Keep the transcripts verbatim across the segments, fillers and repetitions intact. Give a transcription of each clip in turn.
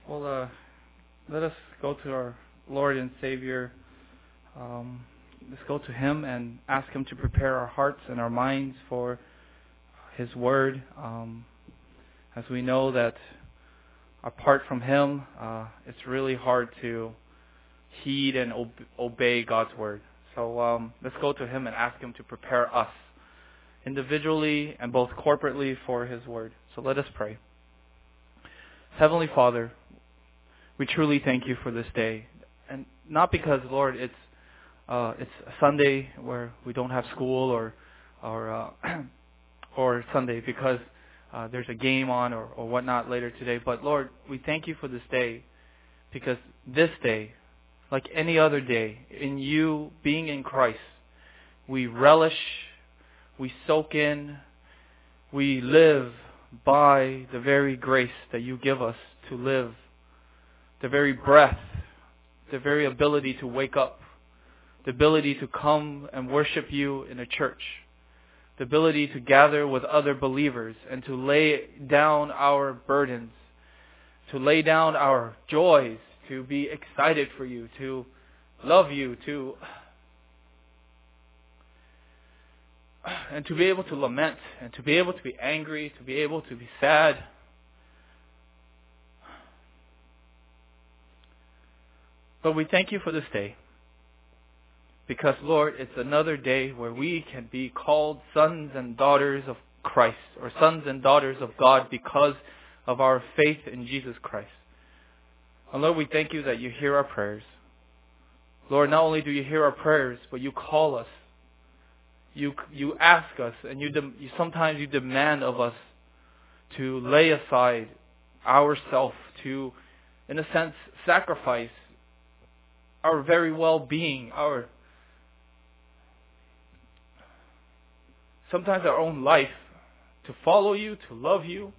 Well, uh, let us go to our Lord and Savior. Um, let's go to Him and ask Him to prepare our hearts and our minds for His Word. Um, as we know that apart from Him, uh, it's really hard to heed and ob- obey God's Word. So um, let's go to Him and ask Him to prepare us individually and both corporately for His Word. So let us pray. Heavenly Father, we truly thank you for this day. And not because, Lord, it's uh, it's a Sunday where we don't have school or or uh, or Sunday because uh, there's a game on or, or whatnot later today. But, Lord, we thank you for this day because this day, like any other day, in you being in Christ, we relish, we soak in, we live by the very grace that you give us to live, the very breath, the very ability to wake up, the ability to come and worship you in a church, the ability to gather with other believers and to lay down our burdens, to lay down our joys, to be excited for you, to love you, to and to be able to lament, and to be able to be angry, to be able to be sad. But we thank you for this day. Because, Lord, it's another day where we can be called sons and daughters of Christ, or sons and daughters of God because of our faith in Jesus Christ. And Lord, we thank you that you hear our prayers. Lord, not only do you hear our prayers, but you call us. You you ask us, and you, de- you sometimes you demand of us to lay aside ourself, to, in a sense, sacrifice our very well-being, our sometimes our own life, to follow you, to love you.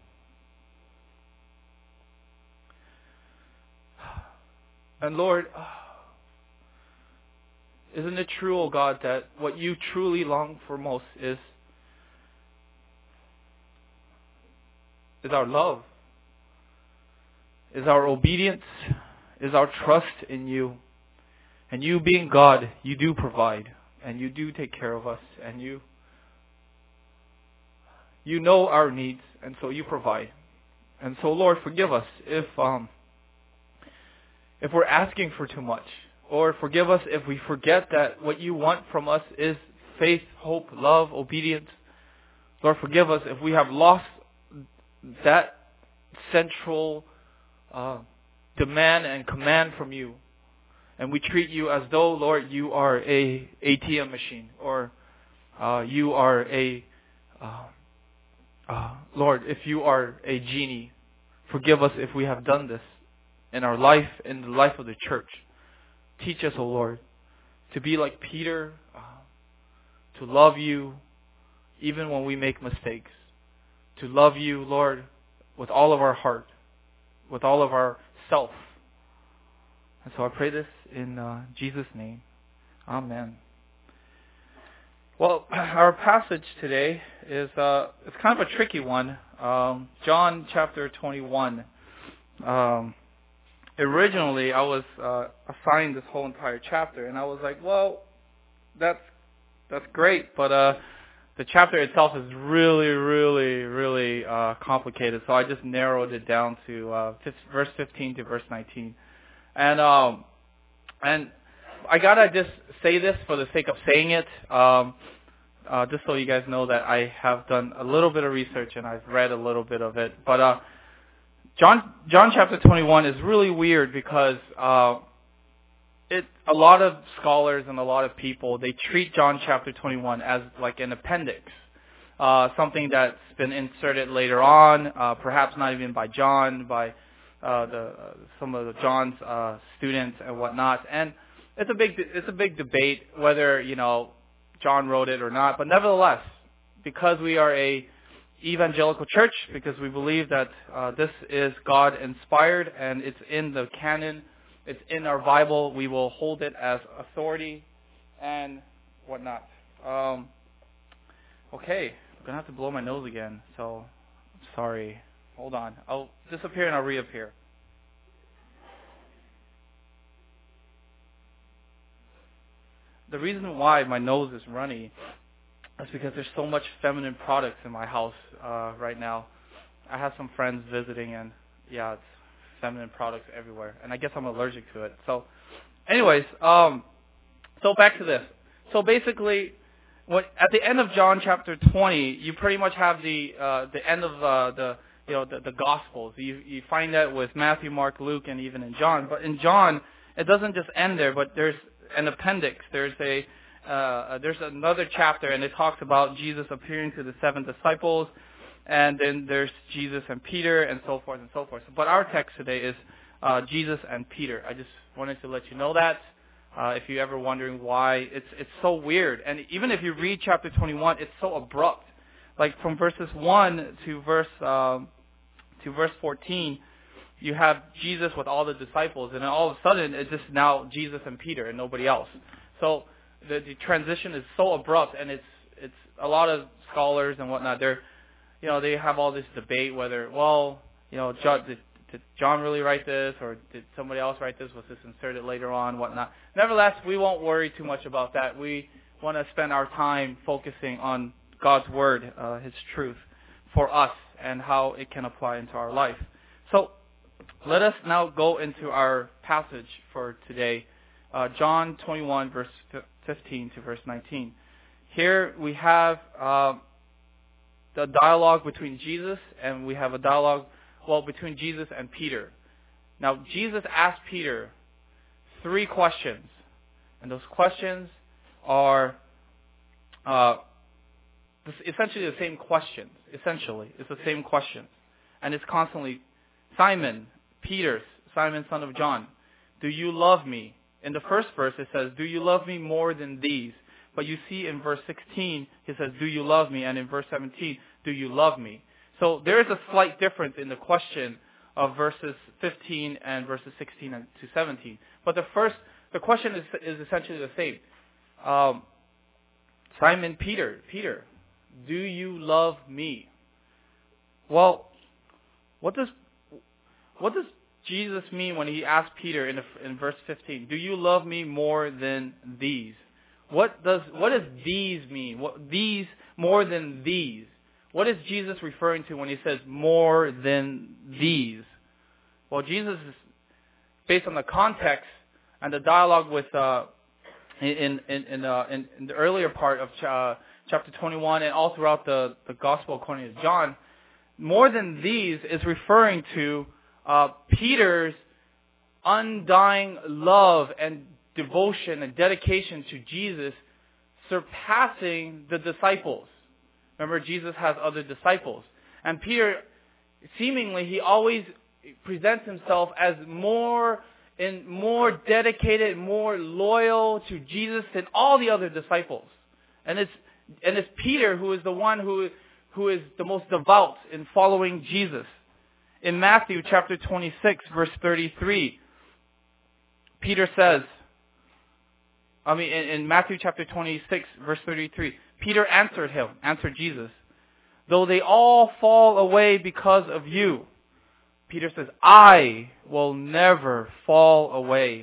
And Lord, isn't it true, O God, that what you truly long for most is is our love, is our obedience, is our trust in you. And you being God, you do provide, and you do take care of us, and you you know our needs, and so you provide. And so, Lord, forgive us if um if we're asking for too much. Or forgive us if we forget that what you want from us is faith, hope, love, obedience. Lord, forgive us if we have lost that central uh, demand and command from you. And we treat you as though, Lord, you are a A T M machine. Or uh, you are a, uh, uh, Lord, if you are a genie. Forgive us if we have done this in our life, in the life of the church. Teach us, O Lord, to be like Peter, uh, to love you even when we make mistakes. To love you, Lord, with all of our heart, with all of our self. And so I pray this in uh, Jesus' name. Amen. Well, our passage today is uh, it's kind of a tricky one. Um, John chapter twenty-one. Um, Originally, I was uh, assigned this whole entire chapter, and I was like, well, that's that's great, but uh, the chapter itself is really, really, really uh, complicated, so I just narrowed it down to uh, verse fifteen to verse nineteen. And um, and I gotta just say this for the sake of saying it, um, uh, just so you guys know that I have done a little bit of research and I've read a little bit of it, but uh, John John chapter twenty-one is really weird because uh, it a lot of scholars and a lot of people, they treat John chapter twenty-one as like an appendix, uh, something that's been inserted later on, uh, perhaps not even by John, by uh, the uh, some of the John's uh, students and whatnot. And it's a big it's a big debate whether you know John wrote it or not. But nevertheless, because we are a evangelical church, because we believe that uh, this is God inspired and it's in the canon, it's in our Bible, we will hold it as authority and whatnot. Um, okay, I'm gonna have to blow my nose again, so sorry. Hold on, I'll disappear and I'll reappear. the reason why my nose is runny is because there's so much feminine products in my house uh, right now. I have some friends visiting, and yeah, it's feminine products everywhere, and I guess I'm allergic to it. So, anyways, um, so back to this. So basically, what at the end of John chapter twenty, you pretty much have the uh, the end of uh, the you know the, the Gospels. You you find that with Matthew, Mark, Luke, and even in John. But in John, it doesn't just end there, but there's an appendix. There's a uh, there's another chapter, and it talks about Jesus appearing to the seven disciples. And then there's Jesus and Peter and so forth and so forth. But our text today is uh, Jesus and Peter. I just wanted to let you know that. Uh, if you're ever wondering why, it's it's so weird. And even if you read chapter twenty-one, it's so abrupt. Like from verses one to verse um, to verse fourteen, you have Jesus with all the disciples, and then all of a sudden it's just now Jesus and Peter and nobody else. So the, the transition is so abrupt, and it's it's a lot of scholars and whatnot. They're You know, they have all this debate whether, well, you know, John, did, did John really write this, or did somebody else write this? Was this inserted later on, whatnot? Nevertheless, we won't worry too much about that. We want to spend our time focusing on God's Word, uh, His truth, for us and how it can apply into our life. So let us now go into our passage for today, uh, John twenty-one, verse fifteen to verse nineteen. Here we have Uh, the dialogue between Jesus, and we have a dialogue, well, between Jesus and Peter. Now, Jesus asked Peter three questions, and those questions are uh, essentially the same questions. Essentially, it's the same questions, and it's constantly, Simon, Peter, Simon, son of John, do you love me? In the first verse, it says, do you love me more than these? But you see in verse sixteen, he says, do you love me? And in verse seventeen, do you love me? So there is a slight difference in the question of verses fifteen and verses sixteen and to seventeen. But the first, the question is, is essentially the same. Um, Simon Peter, Peter, do you love me? Well, what does what does Jesus mean when he asked Peter in, the, in verse fifteen? Do you love me more than these? What does what does these mean? What these more than these? What is Jesus referring to when he says more than these? Well, Jesus is, based on the context and the dialogue with uh, in in in, uh, in in the earlier part of uh, chapter twenty-one and all throughout the the Gospel according to John, more than these is referring to uh, Peter's undying love and devotion and dedication to Jesus, surpassing the disciples. Remember, Jesus has other disciples. And Peter, seemingly, he always presents himself as more and more dedicated, more loyal to Jesus than all the other disciples. And it's and it's Peter who is the one who who is the most devout in following Jesus. In Matthew chapter twenty-six, verse thirty-three, Peter says, I mean, in, in Matthew chapter twenty-six, verse thirty-three, Peter answered him, answered Jesus, though they all fall away because of you, Peter says, I will never fall away.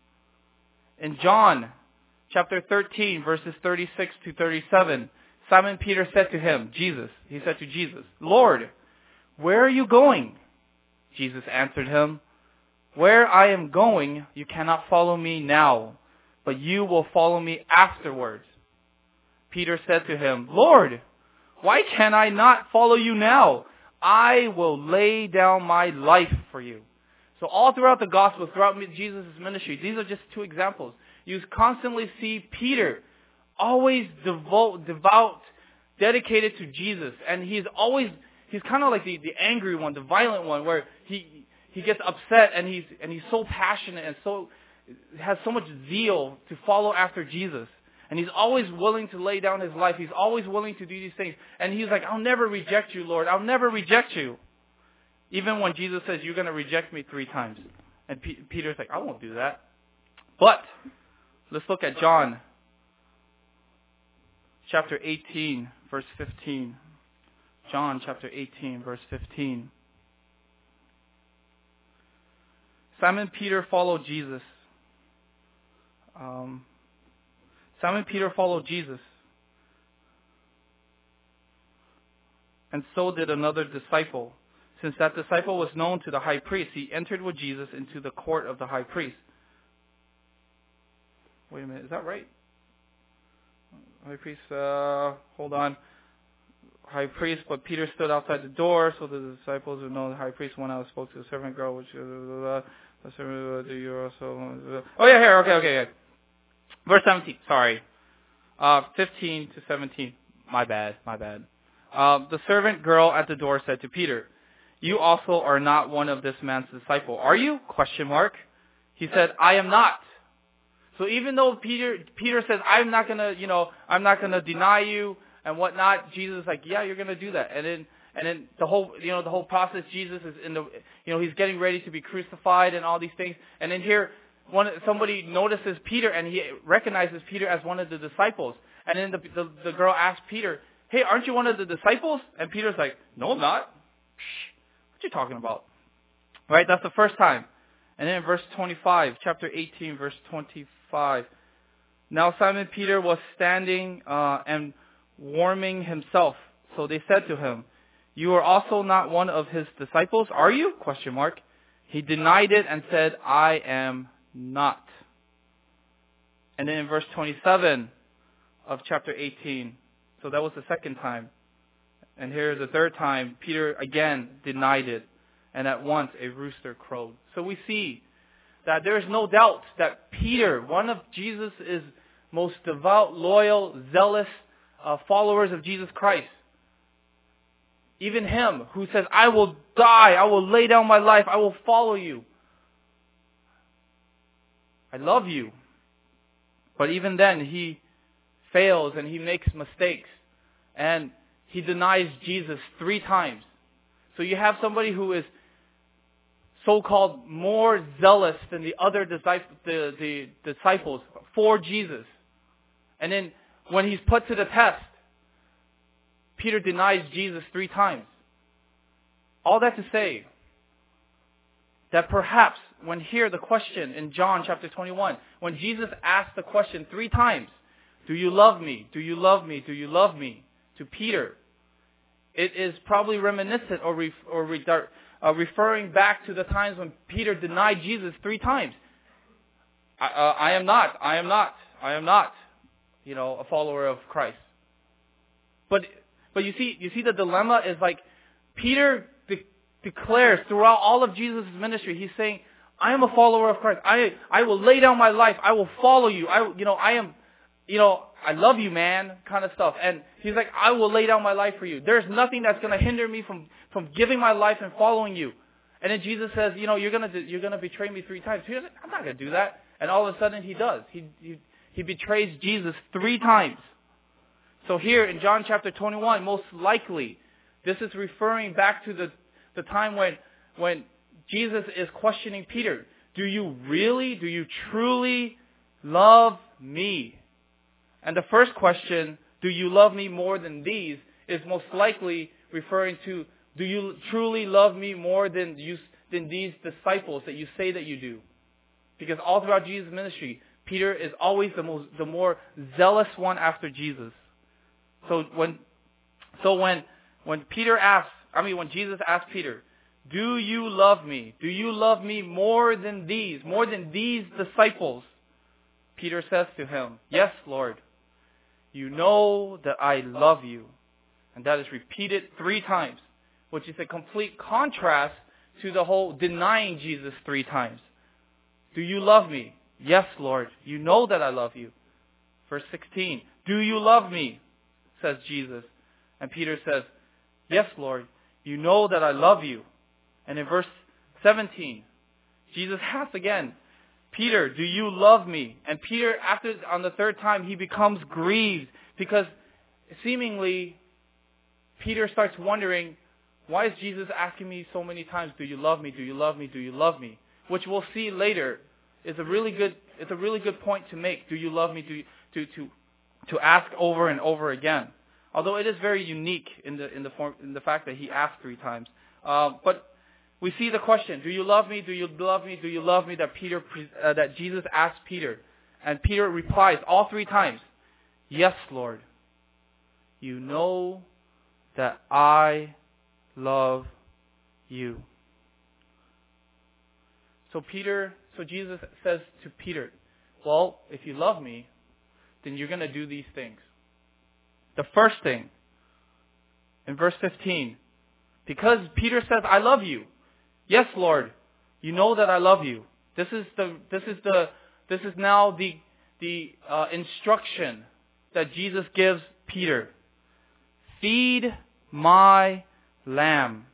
In John chapter thirteen, verses thirty-six to thirty-seven, Simon Peter said to him, Jesus, he said to Jesus, Lord, where are you going? Jesus answered him, where I am going, you cannot follow me now, but you will follow me afterwards. Peter said to him, Lord, why can I not follow you now? I will lay down my life for you. So all throughout the Gospels, throughout Jesus' ministry, these are just two examples. You constantly see Peter always devout, devout, dedicated to Jesus. And he's always, he's kind of like the, the angry one, the violent one, where he he gets upset and he's and he's so passionate and so has so much zeal to follow after Jesus. And he's always willing to lay down his life. He's always willing to do these things. And he's like, I'll never reject you, Lord. I'll never reject you. Even when Jesus says, you're going to reject me three times. And P- Peter's like, I won't do that. But let's look at John chapter eighteen, verse fifteen. John chapter eighteen, verse fifteen. Simon Peter followed Jesus. Um, Simon Peter followed Jesus. And so did another disciple. Since that disciple was known to the high priest, he entered with Jesus into the court of the high priest. Wait a minute, is that right? High priest, uh, hold on. High priest, but Peter stood outside the door, so the disciples would know the high priest went out and spoke to the servant girl, which, uh, the servant, do you also, oh yeah, here, okay, okay, okay. Verse seventeen, sorry. Uh, fifteen to seventeen. My bad, my bad. Uh, the servant girl at the door said to Peter, you also are not one of this man's disciple, are you? Question mark. He said, I am not. So even though Peter Peter says, I'm not gonna, you know, I'm not gonna deny you and whatnot, Jesus is like, yeah, you're gonna do that. And then and then the whole, you know, the whole process, Jesus is in the, you know, he's getting ready to be crucified and all these things. And then here, one somebody notices Peter and he recognizes Peter as one of the disciples. And then the the, the girl asks Peter, hey, aren't you one of the disciples? And Peter's like, no, I'm not. What you talking about? Right? That's the first time. And then in verse twenty-five, chapter eighteen, verse twenty-five. Now Simon Peter was standing uh, and warming himself. So they said to him, you are also not one of his disciples, are you? Question mark. He denied it and said, I am not. And then in verse twenty-seven of chapter eighteen. So that was the second time. And here the third time, Peter again denied it. And at once a rooster crowed. So we see that there is no doubt that Peter, one of Jesus' most devout, loyal, zealous uh, followers of Jesus Christ, even him who says, I will die, I will lay down my life, I will follow you. I love you. But even then he fails and he makes mistakes. And he denies Jesus three times. So you have somebody who is so-called more zealous than the other disciples, the, the disciples for Jesus. And then when he's put to the test, Peter denies Jesus three times. All that to say that perhaps when here the question in John chapter twenty-one, when Jesus asked the question three times, do you love me? Do you love me? Do you love me? To Peter, it is probably reminiscent or, re, or re, uh, referring back to the times when Peter denied Jesus three times. I, uh, I am not, I am not, I am not, you know, a follower of Christ. But but you see, you see the dilemma is like Peter de- declares throughout all of Jesus' ministry, he's saying, I am a follower of Christ. I I will lay down my life. I will follow you. I you know I am, you know. I love you, man, kind of stuff. And he's like, I will lay down my life for you. There's nothing that's going to hinder me from, from giving my life and following you. And then Jesus says, you know, you're going to you're going to betray me three times. He's like, I'm not going to do that. And all of a sudden he does. He, he he betrays Jesus three times. So here in John chapter twenty-one, most likely, this is referring back to the, the time when when Jesus is questioning Peter. Do you really, do you truly love me? And the first question, do you love me more than these, is most likely referring to, do you truly love me more than you, than these disciples that you say that you do? Because all throughout Jesus' ministry, Peter is always the most, the more zealous one after Jesus. So when, so when, when Peter asks, I mean, when Jesus asked Peter, do you love me? Do you love me more than these, more than these disciples? Peter says to him, yes, Lord. You know that I love you. And that is repeated three times, which is a complete contrast to the whole denying Jesus three times. Do you love me? Yes, Lord. You know that I love you. Verse sixteen. Do you love me? Says Jesus. And Peter says, yes, Lord. You know that I love you. And in verse seventeen, Jesus asks again, Peter, do you love me? And Peter, after on the third time, he becomes grieved because seemingly Peter starts wondering, why is Jesus asking me so many times, do you love me? Do you love me? Do you love me? Which we'll see later is a really good, it's a really good point to make. Do you love me? Do you, to to to ask over and over again. Although it is very unique in the in the form in the fact that he asked three times. Uh, but we see the question, do you love me? Do you love me? Do you love me? That Peter, uh, that Jesus asked Peter. And Peter replies all three times, Yes, Lord, you know that I love you. So Peter, so Jesus says to Peter, well, if you love me, then you're going to do these things. The first thing, in verse fifteen, because Peter says, I love you. Yes, Lord, you know that I love you. This is the, this is the, this is now the, the uh, instruction that Jesus gives Peter. Feed my lamb.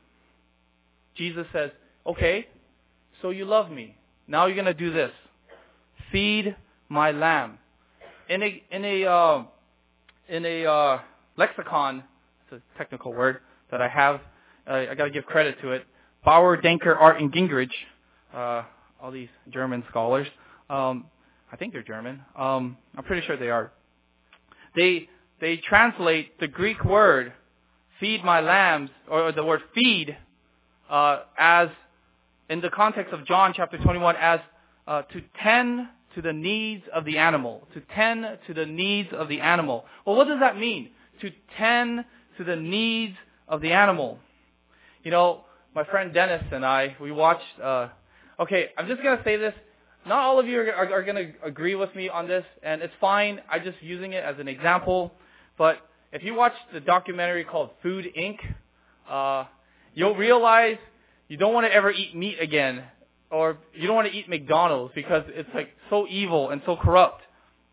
Jesus says, okay, so you love me. Now you're going to do this. Feed my lamb. In a, in a, uh, in a uh, lexicon, it's a technical word that I have, uh, I got to give credit to it. Bauer, Denker, Art, and Gingrich, uh, all these German scholars, um, I think they're German. Um, I'm pretty sure they are. They they translate the Greek word "feed my lambs" or the word "feed" uh, as, in the context of John chapter twenty-one, as uh, to tend to the needs of the animal. To tend to the needs of the animal. Well, what does that mean? To tend to the needs of the animal. You know, my friend Dennis and I, we watched. Uh, okay, I'm just gonna say this. Not all of you are, are, are going to agree with me on this, and it's fine. I'm just using it as an example. But if you watch the documentary called Food Incorporated, uh, you'll realize you don't want to ever eat meat again, or you don't want to eat McDonald's because it's like so evil and so corrupt.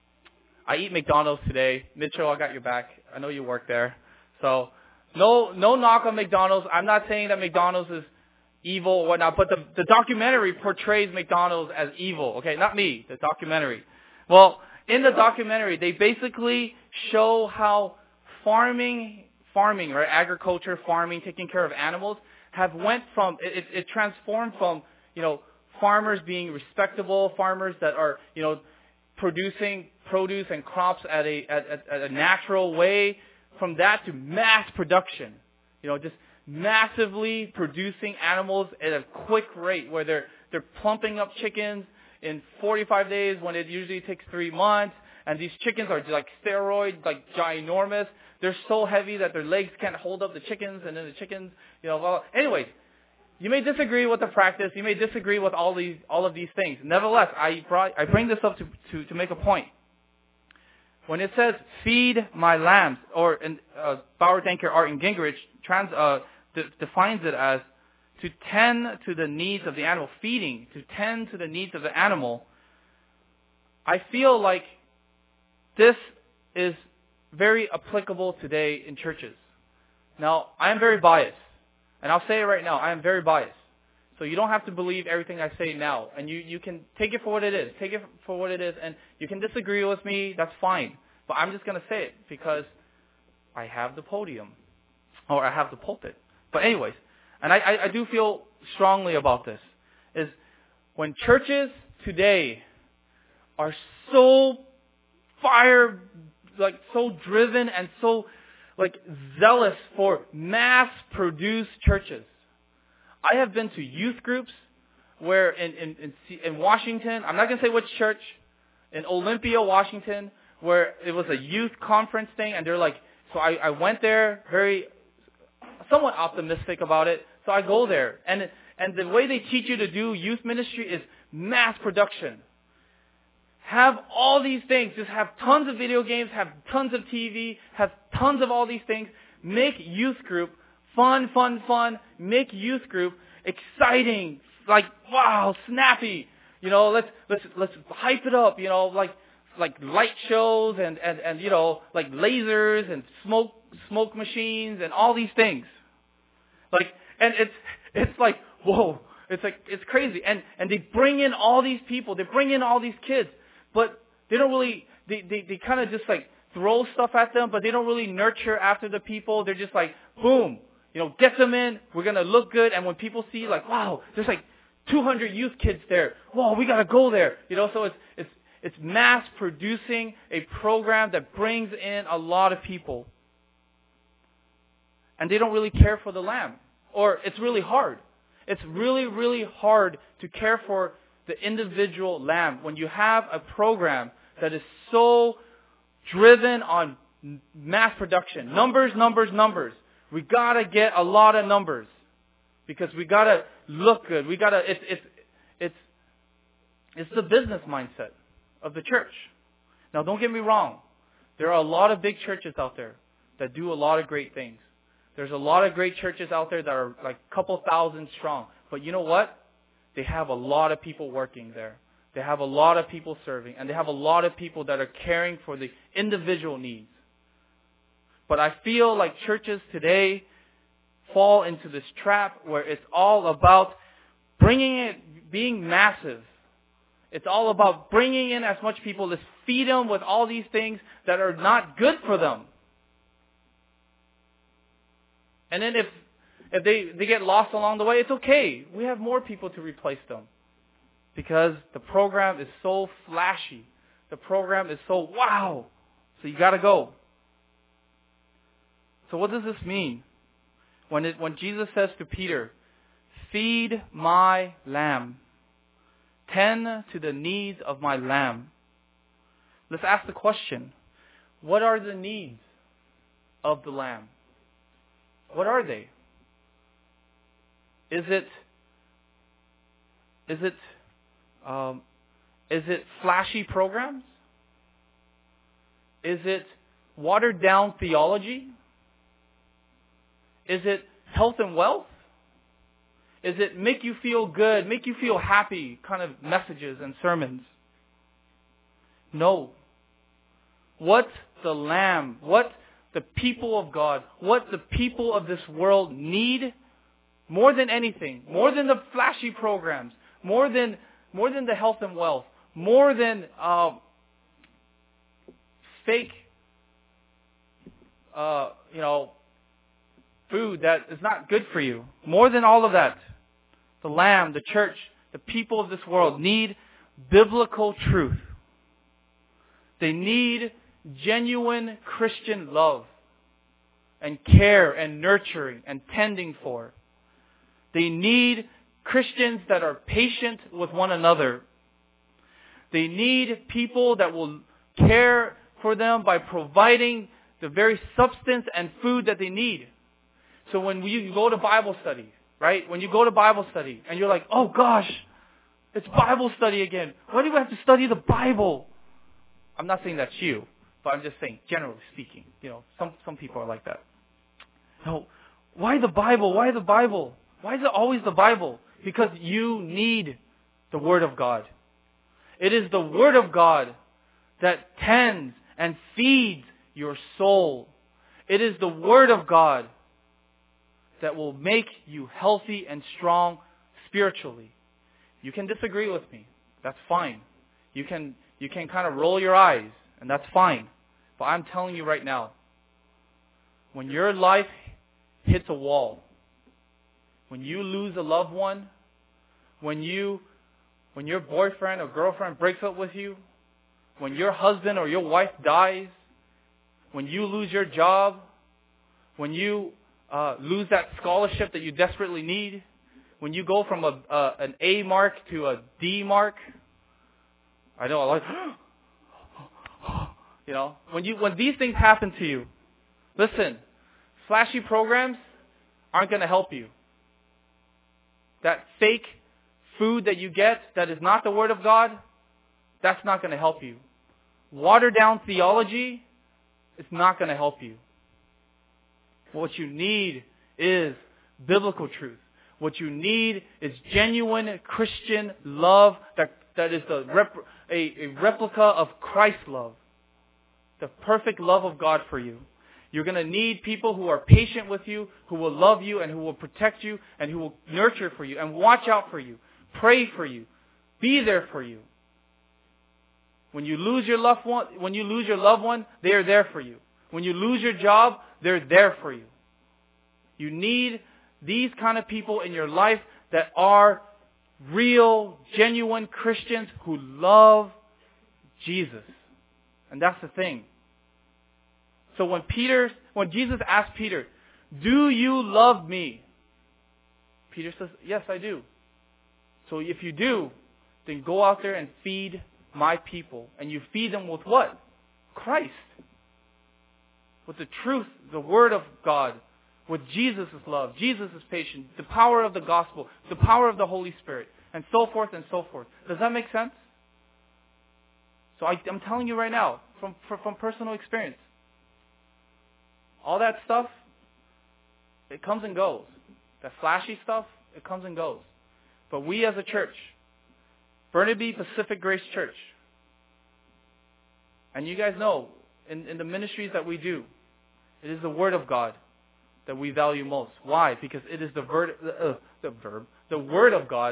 I eat McDonald's today. Mitchell, I got your back. I know you work there. So no, no knock on McDonald's. I'm not saying that McDonald's is evil or whatnot, but the, the documentary portrays McDonald's as evil. Okay, not me, the documentary. Well, in the documentary, they basically show how farming, farming, right, agriculture, farming, taking care of animals, have went from, it, it transformed from, you know, farmers being respectable, farmers that are, you know, producing produce and crops at a, at, at, at a natural way, from that to mass production. You know, just massively producing animals at a quick rate where they're they're plumping up chickens in forty-five days when it usually takes three months. And these chickens are like steroids, like ginormous. They're so heavy that their legs can't hold up the chickens, and then the chickens, you know. Well, anyways, you may disagree with the practice. You may disagree with all these all of these things. Nevertheless, I brought I bring this up to to, to make a point. When it says "feed my lambs," or in uh, Bauer, Denker, Art, and Gingrich trans uh, de- defines it as to tend to the needs of the animal, feeding, to tend to the needs of the animal. I feel like this is very applicable today in churches. Now, I am very biased, and I'll say it right now. I am very biased. So you don't have to believe everything I say now. And you, you can take it for what it is. Take it for what it is. And you can disagree with me. That's fine. But I'm just going to say it because I have the podium. Or I have the pulpit. But anyways, and I, I, I do feel strongly about this, is when churches today are so fire, like so driven and so like zealous for mass-produced churches. I have been to youth groups where in, in, in, in Washington, I'm not going to say which church, in Olympia, Washington, where it was a youth conference thing, and they're like, so I, I went there very, somewhat optimistic about it, so I go there. And, and the way they teach you to do youth ministry is mass production. Have all these things, just have tons of video games, have tons of T V, have tons of all these things, make youth group fun, fun, fun, make youth group exciting, like, wow, snappy, you know, let's, let's, let's hype it up, you know, like, like light shows and, and, and, you know, like lasers and smoke, smoke machines and all these things. Like, and it's, it's like, whoa, it's like, it's crazy. And, and they bring in all these people, they bring in all these kids, but they don't really, they, they, they kind of just like throw stuff at them, but they don't really nurture after the people. They're just like, boom. You know, get them in. We're going to look good. And when people see, like, wow, there's like two hundred youth kids there. Whoa, we got to go there. You know, so it's it's it's mass producing a program that brings in a lot of people. And they don't really care for the lamb. Or it's really hard. It's really, really hard to care for the individual lamb when you have a program that is so driven on mass production. Numbers, numbers, numbers. We gotta get a lot of numbers. Because we gotta look good. We gotta, it's, it's, it's, it's the business mindset of the church. Now don't get me wrong. There are a lot of big churches out there that do a lot of great things. There's a lot of great churches out there that are like a couple thousand strong. But you know what? They have a lot of people working there. They have a lot of people serving. And they have a lot of people that are caring for the individual needs. But I feel like churches today fall into this trap where it's all about bringing it, being massive. It's all about bringing in as much people. Let's feed them with all these things that are not good for them. And then if if they, they get lost along the way, it's okay. We have more people to replace them. Because the program is so flashy. The program is so wow. So you got to go. So what does this mean? When it, when Jesus says to Peter, feed my lamb. Tend to the needs of my lamb. Let's ask the question. What are the needs of the lamb? What are they? Is it, is it, um, is it flashy programs? Is it watered down theology? Is it health and wealth? Is it make you feel good, make you feel happy kind of messages and sermons? No. What the Lamb, what the people of God, what the people of this world need more than anything, more than the flashy programs, more than more than the health and wealth, more than uh, fake, uh, you know, food that is not good for you. More than all of that, the Lamb, the church, the people of this world need biblical truth. They need genuine Christian love and care and nurturing and tending for. They need Christians that are patient with one another. They need people that will care for them by providing the very substance and food that they need. So when you go to Bible study, right? When you go to Bible study and you're like, oh gosh, it's Bible study again. Why do we have to study the Bible? I'm not saying that's you, but I'm just saying, generally speaking, you know, some, some people are like that. No, why the Bible? Why the Bible? Why is it always the Bible? Because you need the Word of God. It is the Word of God that tends and feeds your soul. It is the Word of God that will make you healthy and strong spiritually. You can disagree with me. That's fine. You can you can kind of roll your eyes, and that's fine. But I'm telling you right now, when your life hits a wall, when you lose a loved one, when you when your boyfriend or girlfriend breaks up with you, when your husband or your wife dies, when you lose your job, when you uh, lose that scholarship that you desperately need, when you go from a, uh, an A mark to a D mark, I know, I like, you know, when you when these things happen to you, listen, flashy programs aren't going to help you. That fake food that you get that is not the Word of God, that's not going to help you. Watered down theology is not going to help you. What you need is biblical truth. What you need is genuine Christian love that, that is the rep, a, a replica of Christ's love. The perfect love of God for you. You're going to need people who are patient with you, who will love you and who will protect you and who will nurture for you and watch out for you, pray for you, be there for you. When you lose your loved one, when you lose your loved one, they are there for you. When you lose your job, they're there for you. You need these kind of people in your life that are real, genuine Christians who love Jesus. And that's the thing. So when Peter, when Jesus asked Peter, do you love me? Peter says, yes, I do. So if you do, then go out there and feed my people. And you feed them with what? Christ, with the truth, the Word of God, with Jesus' love, Jesus' patience, the power of the gospel, the power of the Holy Spirit, and so forth and so forth. Does that make sense? So I, I'm telling you right now, from, from, from personal experience, all that stuff, it comes and goes. That flashy stuff, it comes and goes. But we as a church, Burnaby Pacific Grace Church, and you guys know, in, in the ministries that we do, it is the Word of God that we value most. Why? Because it is the, ver- uh, the verb, the Word of God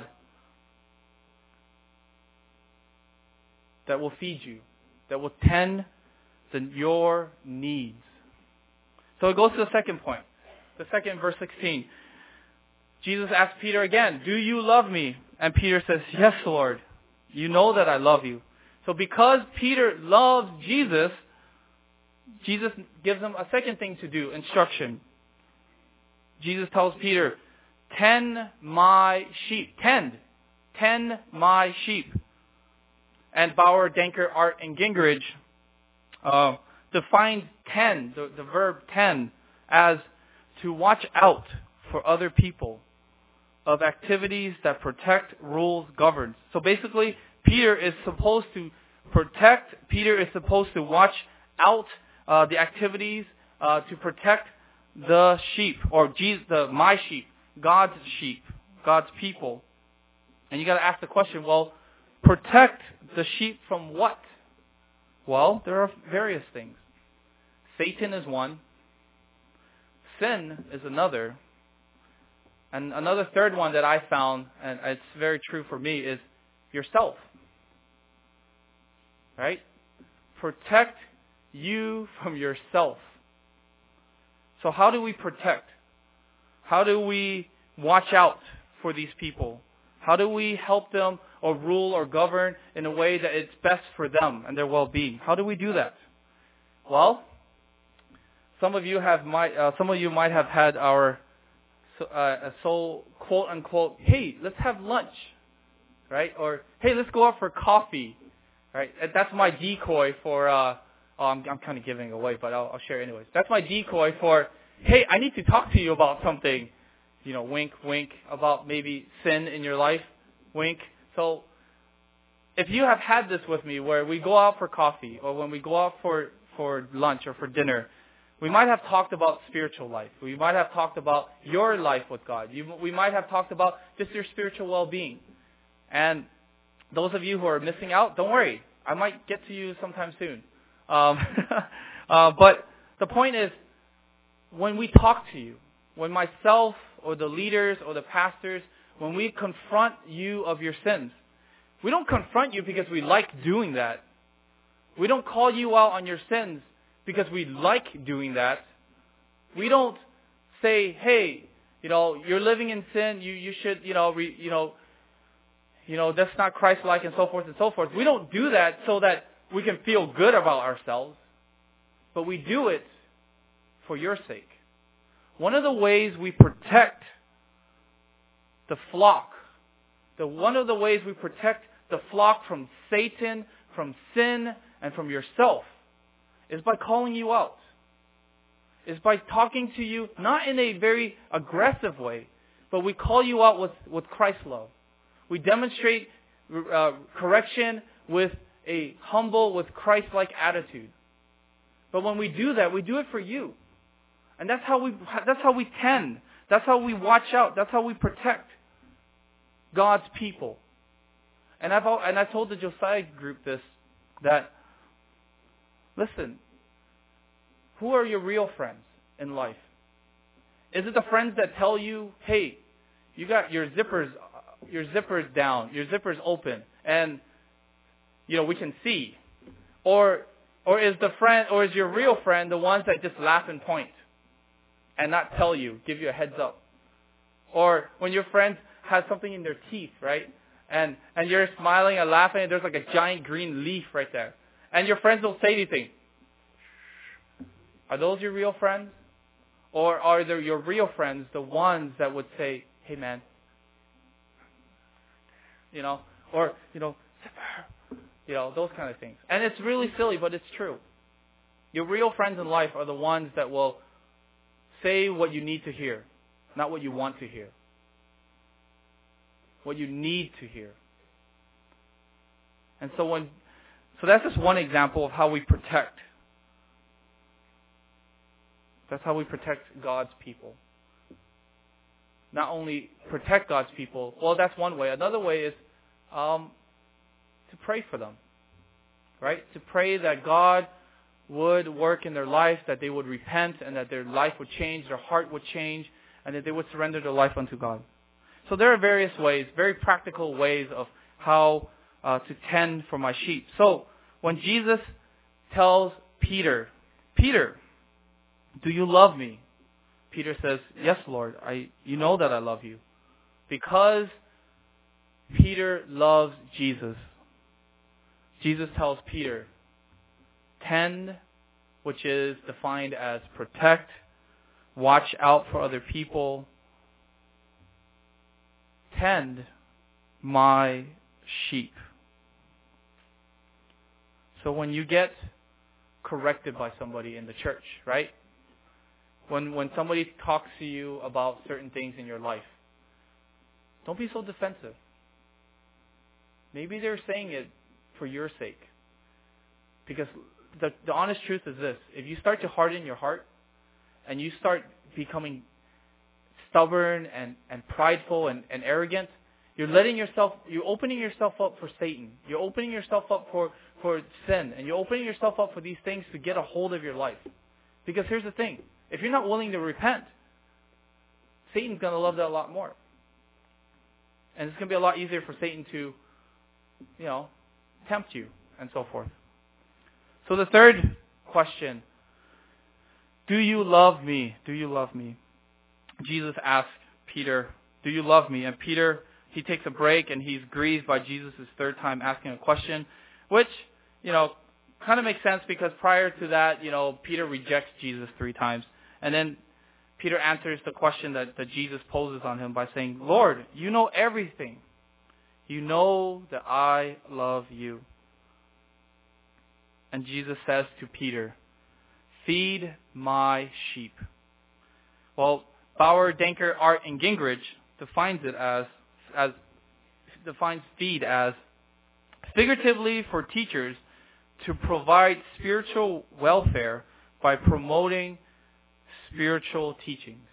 that will feed you, that will tend to your needs. So it goes to the second point. The second, verse sixteen. Jesus asked Peter again, do you love me? And Peter says, yes, Lord. You know that I love you. So because Peter loves Jesus, Jesus gives him a second thing to do, instruction. Jesus tells Peter, tend my sheep. Tend. Tend my sheep. And Bauer, Danker, Art, and Gingrich uh, defined tend, the, the verb tend, as to watch out for other people, of activities that protect, rules, governs. So basically, Peter is supposed to protect, Peter is supposed to watch out uh, the activities uh, to protect the sheep, or Jesus, the my sheep, God's sheep, God's people. And you got to ask the question, well, protect the sheep from what? Well, there are various things. Satan is one. Sin is another. And another third one that I found, and it's very true for me, is yourself. Right? Protect you from yourself. So how do we protect? How do we watch out for these people? How do we help them or rule or govern in a way that it's best for them and their well-being? How do we do that? Well, some of you have might uh, some of you might have had our uh, so quote unquote, hey, let's have lunch, right? Or hey, let's go out for coffee, right? That's my decoy for. Uh, oh, I'm I'm kind of giving away, but I'll, I'll share anyways. That's my decoy for. Hey, I need to talk to you about something. You know, wink, wink, about maybe sin in your life, wink. So if you have had this with me where we go out for coffee or when we go out for, for lunch or for dinner, we might have talked about spiritual life. We might have talked about your life with God. You, we might have talked about just your spiritual well-being. And those of you who are missing out, don't worry. I might get to you sometime soon. Um, uh, but the point is, when we talk to you, when myself or the leaders or the pastors, when we confront you of your sins, we don't confront you because we like doing that. We don't call you out on your sins because we like doing that. We don't say, hey, you know, you're living in sin, you, you should, you know, re, you know, you know, that's not Christ-like and so forth and so forth. We don't do that so that we can feel good about ourselves, but we do it for your sake. One of the ways we protect the flock, the one of the ways we protect the flock from Satan, from sin, and from yourself is by calling you out. Is by talking to you, not in a very aggressive way, but we call you out with, with Christ's love. We demonstrate uh, correction with a humble, with Christ-like attitude. But when we do that, we do it for you. And that's how we that's how we tend. That's how we watch out. That's how we protect God's people. And I've and I told the Josiah group this, that listen, who are your real friends in life? Is it the friends that tell you, hey, you got your zippers your zippers down, your zippers open, and you know we can see? Or or is the friend or is your real friend the ones that just laugh and point and not tell you, give you a heads up? Or when your friend has something in their teeth, right? And and you're smiling and laughing, and there's like a giant green leaf right there. And your friends don't say anything. Are those your real friends? Or are there your real friends the ones that would say, hey man, you know, or, you know, you know, those kind of things. And it's really silly, but it's true. Your real friends in life are the ones that will say what you need to hear, not what you want to hear. What you need to hear. And so when, so that's just one example of how we protect. That's how we protect God's people. Not only protect God's people, well, that's one way. Another way is um, to pray for them. Right? To pray that God would work in their life, that they would repent, and that their life would change, their heart would change, and that they would surrender their life unto God. So there are various ways, very practical ways of how uh, to tend for my sheep. So when Jesus tells Peter, Peter, do you love me? Peter says, yes, Lord, I, you know that I love you. Because Peter loves Jesus. Jesus tells Peter, tend, which is defined as protect, watch out for other people, tend my sheep. So when you get corrected by somebody in the church, right? When when somebody talks to you about certain things in your life, don't be so defensive. Maybe they're saying it for your sake. Because the, the honest truth is this. If you start to harden your heart and you start becoming stubborn and, and prideful and, and arrogant, you're letting yourself, you're opening yourself up for Satan. You're opening yourself up for, for sin. And you're opening yourself up for these things to get a hold of your life. Because here's the thing. If you're not willing to repent, Satan's going to love that a lot more. And it's going to be a lot easier for Satan to, you know, tempt you and so forth. So the third question, do you love me? Do you love me? Jesus asked Peter, do you love me? And Peter, he takes a break and he's grieved by Jesus' third time asking a question, which, you know, kind of makes sense because prior to that, you know, Peter rejects Jesus three times. And then Peter answers the question that, that Jesus poses on him by saying, Lord, you know everything. You know that I love you. And Jesus says to Peter, feed my sheep. Well, Bauer, Denker, Art, and Gingrich defines it as, as defines feed as figuratively for teachers to provide spiritual welfare by promoting spiritual teachings.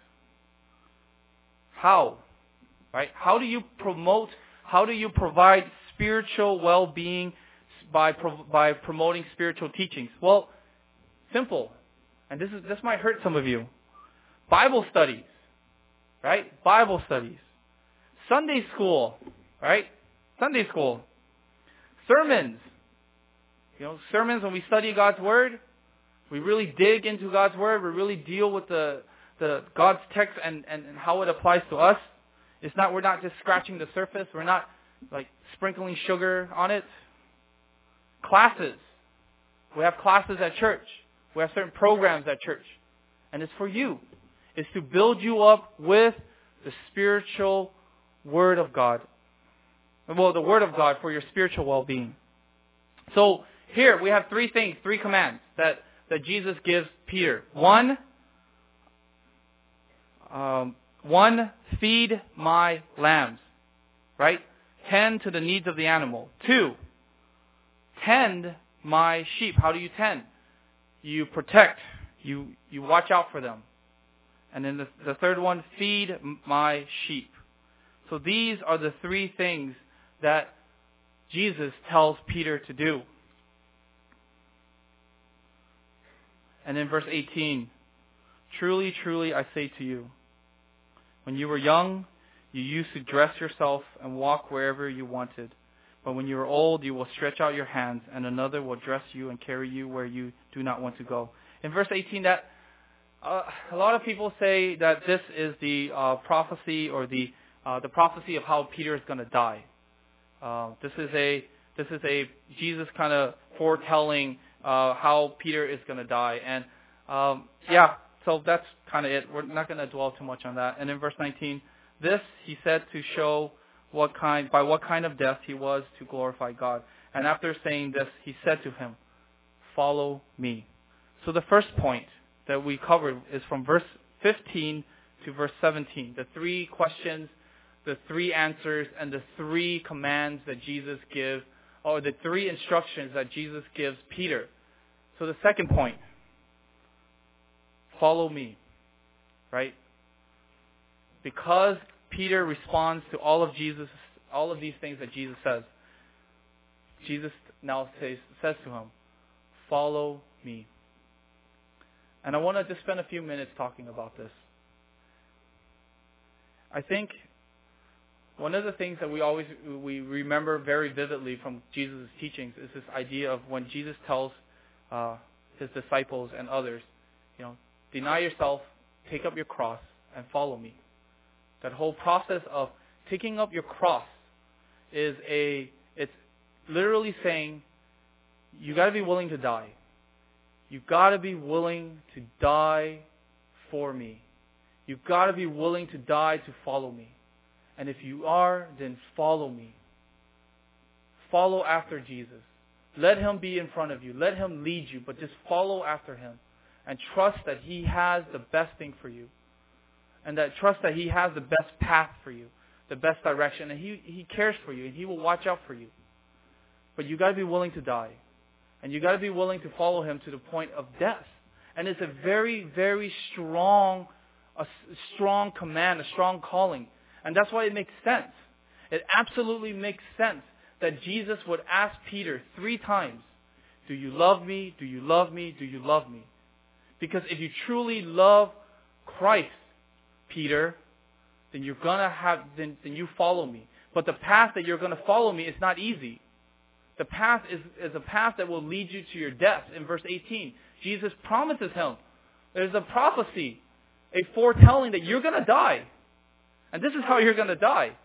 How? Right? How do you promote, how do you provide spiritual well-being by by promoting spiritual teachings? Well, simple. And this is this might hurt some of you. Bible studies. Right? Bible studies. Sunday school. Right? Sunday school. Sermons. You know, sermons, when we study God's Word, we really dig into God's Word. We really deal with the, the God's text and, and, and how it applies to us. It's not, we're not just scratching the surface. We're not like sprinkling sugar on it. Classes. We have classes at church. We have certain programs at church. And it's for you. It's to build you up with the spiritual Word of God. Well, the Word of God for your spiritual well-being. So here we have three things, three commands that, that Jesus gives Peter. One, um, one, feed my lambs. Right? Tend to the needs of the animal. Two, tend my sheep. How do you tend? You protect. You you watch out for them. And then the, the third one, feed my sheep. So these are the three things that Jesus tells Peter to do. And in verse eighteen, truly, truly, I say to you, when you were young, you used to dress yourself and walk wherever you wanted. But when you are old, you will stretch out your hands, and another will dress you and carry you where you do not want to go. In verse eighteen, that uh, a lot of people say that this is the uh, prophecy or the uh, the prophecy of how Peter is going to die. Uh, this is a this is a Jesus kind of foretelling uh, how Peter is going to die, and um, yeah, so that's kind of it. We're not going to dwell too much on that. And in verse nineteen, this he said to show what kind by what kind of death he was to glorify God. And after saying this, he said to him, "Follow me." So the first point that we covered is from verse fifteen to verse seventeen. The three questions, the three answers, and the three commands that Jesus gives, or the three instructions that Jesus gives Peter. So the second point, follow me, right? Because Peter responds to all of Jesus, all of these things that Jesus says, Jesus now says, says to him, follow me. And I want to just spend a few minutes talking about this. I think one of the things that we always we remember very vividly from Jesus' teachings is this idea of when Jesus tells uh, his disciples and others, you know, deny yourself, take up your cross, and follow me. That whole process of taking up your cross is a, it's literally saying, you got to be willing to die. You've got to be willing to die for me. You've got to be willing to die to follow me. And if you are, then follow me. Follow after Jesus. Let him be in front of you. Let him lead you, but just follow after him. And trust that he has the best thing for you. And that trust that he has the best path for you, the best direction. And he, he cares for you, and he will watch out for you. But you got to be willing to die. And you got to be willing to follow him to the point of death. And it's a very, very strong, a strong command, a strong calling. And that's why it makes sense. It absolutely makes sense that Jesus would ask Peter three times, do you love me? Do you love me? Do you love me? Because if you truly love Christ, Peter, then you're gonna have, then, then you follow me. But the path that you're going to follow me is not easy. The path is, is a path that will lead you to your death. In verse eighteen, Jesus promises him. There's a prophecy, a foretelling that you're going to die. And this is how you're going to die.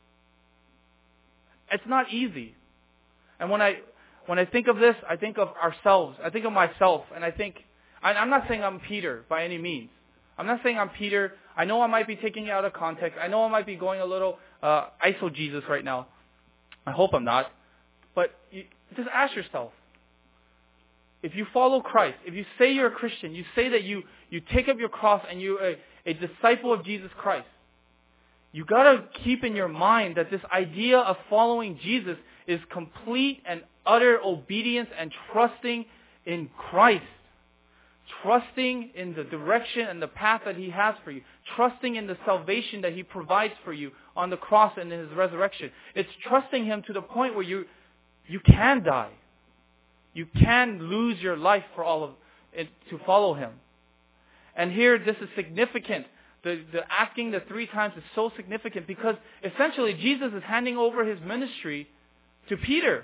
It's not easy. And when I when I think of this, I think of ourselves. I think of myself. And I think, I'm not saying I'm Peter by any means. I'm not saying I'm Peter. I know I might be taking it out of context. I know I might be going a little uh, iso-Jesus right now. I hope I'm not. But you, just ask yourself, if you follow Christ, if you say you're a Christian, you say that you, you take up your cross and you're a, a disciple of Jesus Christ, you got to keep in your mind that this idea of following Jesus is complete and utter obedience and trusting in Christ. Trusting in the direction and the path that he has for you. Trusting in the salvation that he provides for you on the cross and in his resurrection. It's trusting him to the point where you you can die. You can lose your life for all of it to follow him. And here this is significant. The, the asking the three times is so significant because essentially Jesus is handing over his ministry to Peter.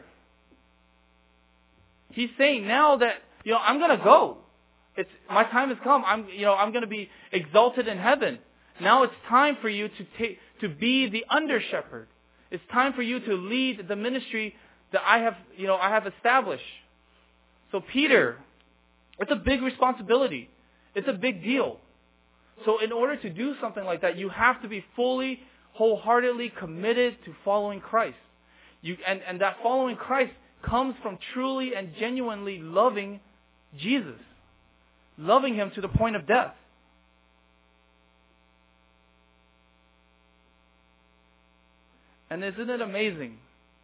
He's saying now that, you know, I'm going to go. It's my time has come. I'm, you know, I'm going to be exalted in heaven. Now it's time for you to take, to be the under shepherd. It's time for you to lead the ministry that I have, you know, I have established. So Peter, it's a big responsibility. It's a big deal. So in order to do something like that, you have to be fully, wholeheartedly committed to following Christ. You, and, and that following Christ comes from truly and genuinely loving Jesus. Loving him to the point of death. And isn't it amazing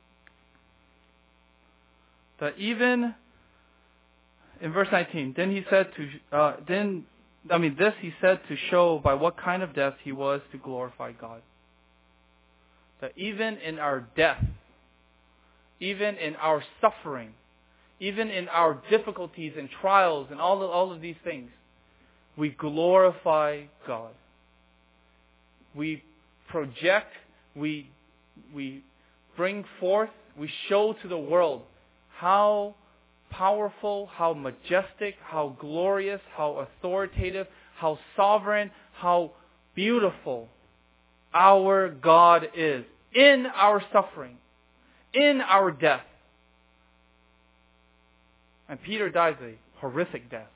that even in verse nineteen, then he said to, uh, then, I mean, this he said to show by what kind of death he was to glorify God. That even in our death, even in our suffering, even in our difficulties and trials and all of, all of these things, we glorify God. We project, we, we bring forth, we show to the world how powerful, how majestic, how glorious, how authoritative, how sovereign, how beautiful our God is in our suffering, in our death. And Peter dies a horrific death.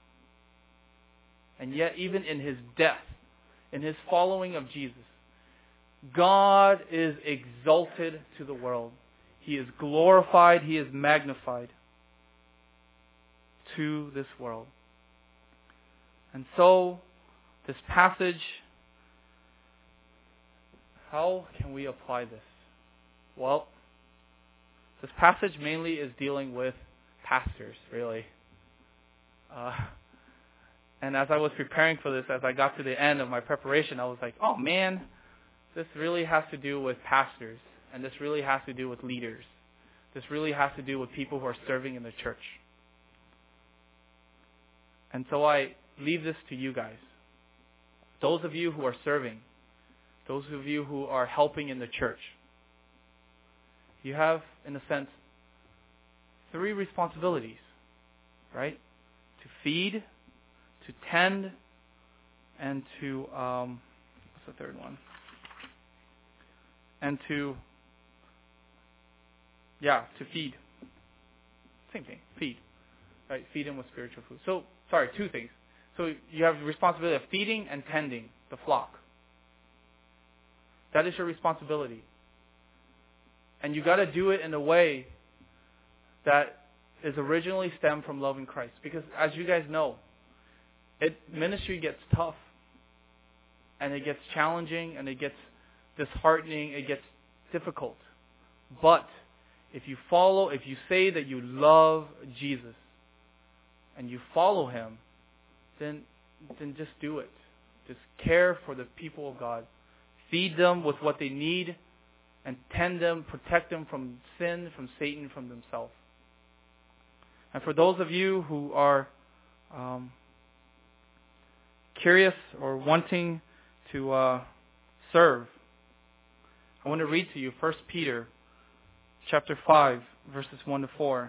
And yet, even in his death, in his following of Jesus, God is exalted to the world. He is glorified. He is magnified to this world. And so, this passage, how can we apply this? Well, this passage mainly is dealing with pastors, really. Uh, and as I was preparing for this, as I got to the end of my preparation, I was like, oh man, this really has to do with pastors. And this really has to do with leaders. This really has to do with people who are serving in the church. And so I leave this to you guys. Those of you who are serving, those of you who are helping in the church, you have, in a sense, three responsibilities, right? To feed, to tend, and to, um, what's the third one? And to, yeah, to feed. Same thing, feed. Right, feed them with spiritual food. So, sorry, two things. So you have the responsibility of feeding and tending the flock. That is your responsibility. And you got to do it in a way that is originally stemmed from loving Christ. Because as you guys know, it, ministry gets tough. And it gets challenging. And it gets disheartening. It gets difficult. But if you follow, if you say that you love Jesus and you follow Him, then, then just do it. Just care for the people of God. Feed them with what they need and tend them, protect them from sin, from Satan, from themselves. And for those of you who are um, curious or wanting to uh, serve, I want to read to you First Peter chapter five, verses one to four.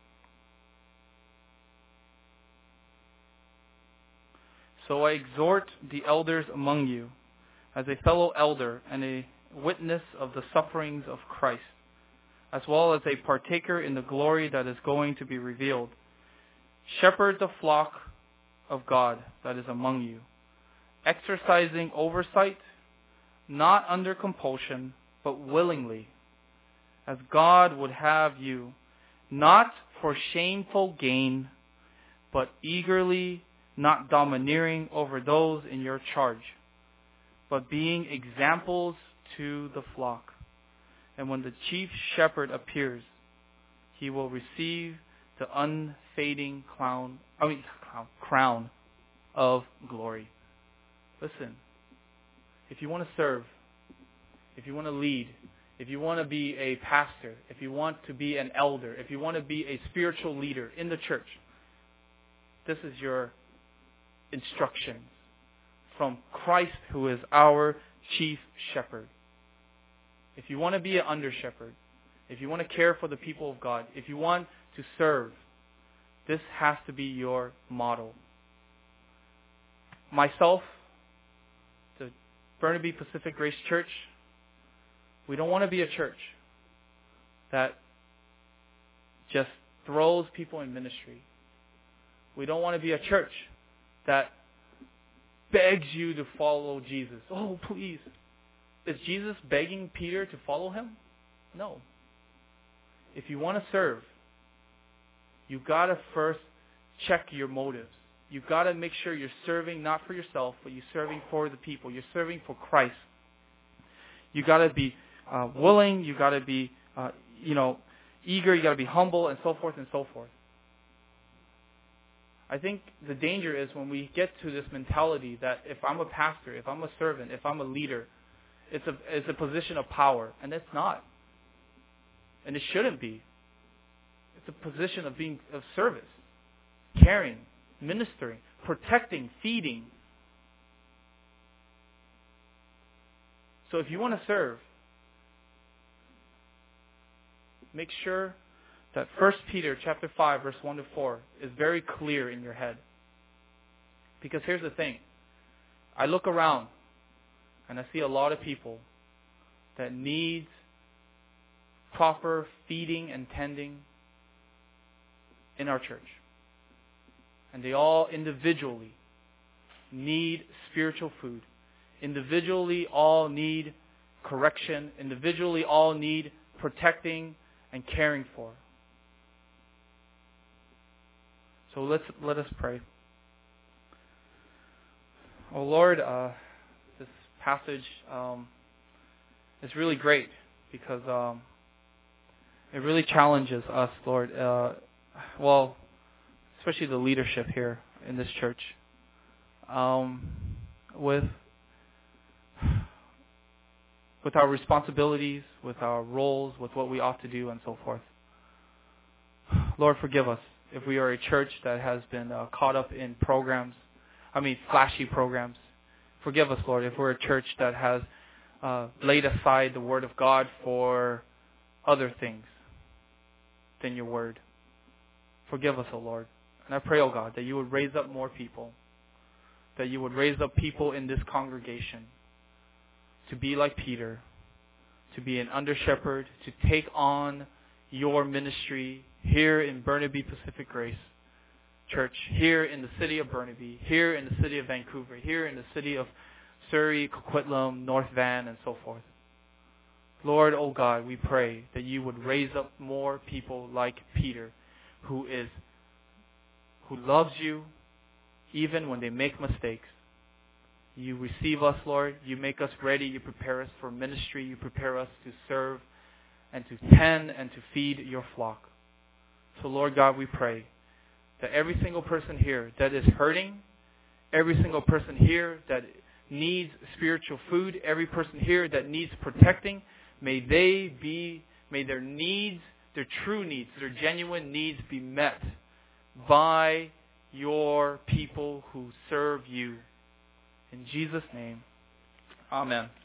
So I exhort the elders among you, as a fellow elder and a witness of the sufferings of Christ, as well as a partaker in the glory that is going to be revealed. Shepherd the flock of God that is among you, exercising oversight, not under compulsion, but willingly, as God would have you, not for shameful gain, but eagerly, not domineering over those in your charge, but being examples to the flock. And when the chief shepherd appears, he will receive the unfading crown, I mean, crown of glory. Listen, if you want to serve, if you want to lead, if you want to be a pastor, if you want to be an elder, if you want to be a spiritual leader in the church, this is your instructions from Christ, who is our chief shepherd. If you want to be an under shepherd, if you want to care for the people of God, if you want to serve, this has to be your model. Myself, the Burnaby Pacific Grace Church, we don't want to be a church that just throws people in ministry. We don't want to be a church that begs you to follow Jesus. Oh, please. Is Jesus begging Peter to follow him? No. If you want to serve, you got to first check your motives. You've got to make sure you're serving not for yourself, but you're serving for the people. You're serving for Christ. You got to be uh, willing. You got to be, uh, you know, eager. You got to be humble, and so forth and so forth. I think the danger is when we get to this mentality that if I'm a pastor, if I'm a servant, if I'm a leader, it's a it's a position of power, and it's not, and it shouldn't be. It's a position of being of service, caring, ministering, protecting, feeding. So if you want to serve, make sure that First Peter chapter five, verse one to four is very clear in your head. Because here's the thing. I look around and I see a lot of people that need proper feeding and tending in our church. And they all individually need spiritual food. Individually all need correction. Individually all need protecting and caring for. So let's let us pray. Oh Lord, uh, this passage um, is really great because um, it really challenges us, Lord. Uh, well, especially the leadership here in this church, um, with with our responsibilities, with our roles, with what we ought to do, and so forth. Lord, forgive us if we are a church that has been uh, caught up in programs, I mean flashy programs. Forgive us, Lord, if we're a church that has uh, laid aside the Word of God for other things than your Word. Forgive us, O Lord. And I pray, O God, that you would raise up more people, that you would raise up people in this congregation to be like Peter, to be an under-shepherd, to take on your ministry here in Burnaby Pacific Grace Church, here in the city of Burnaby, here in the city of Vancouver, here in the city of Surrey, Coquitlam, North Van, and so forth. Lord, oh God, we pray that you would raise up more people like Peter, who is, who loves you even when they make mistakes. You receive us, Lord. You make us ready. You prepare us for ministry. You prepare us to serve and to tend and to feed your flock. So, Lord God, we pray that every single person here that is hurting, every single person here that needs spiritual food, every person here that needs protecting, may they be, may their needs, their true needs, their genuine needs be met by your people who serve you. In Jesus' name, amen.